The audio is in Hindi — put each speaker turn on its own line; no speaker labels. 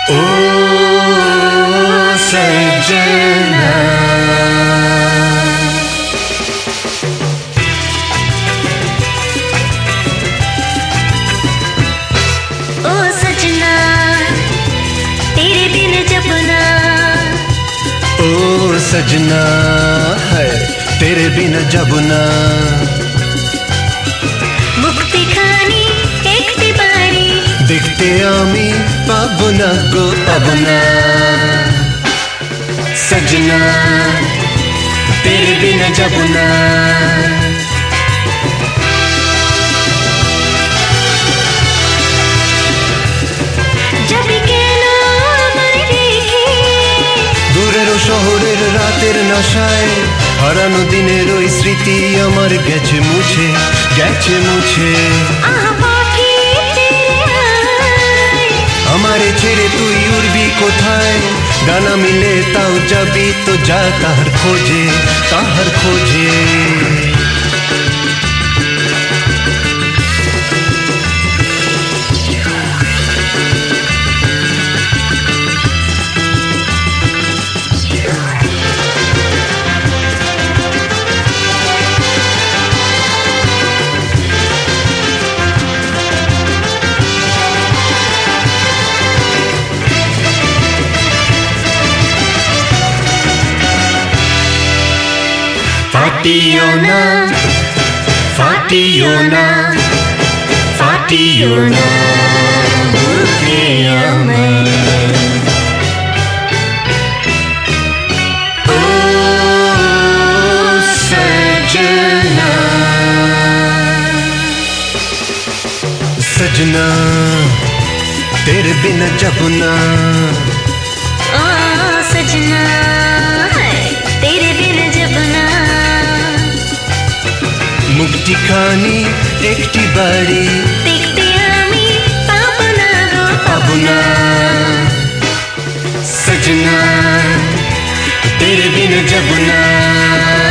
ओ सजना,
ओ सजना तेरे बिन जब ना,
ओ सजना है तेरे बिन जब ना,
मुक्ति खानी एकटी बारी
देखते आमी पाबो ना गो पाबो ना। सजना तेरे बिन जब ना, দূরের শহরের রাতের নশায় হারানো দিনের ওই স্মৃতি আমার গেছে মুছে, গেছে মুছে। আমারে ছেড়ে তুই উড়বি কোথায়, ডানা মিলে তাও যাবি তো যা তাহার খোঁজে, তাহার খোঁজে। फाटियो ना, फाटियो ना, फाटियो ना भूखे मैं। ओ सजना, सजना तेरे बिन जब ना,
ओ सजना तेरे बिन जब ना,
मुक्ति खानी एकटी बारी
देखते आमी पाबो ना गो
पाबो ना। सजना तेरे बिन जब ना।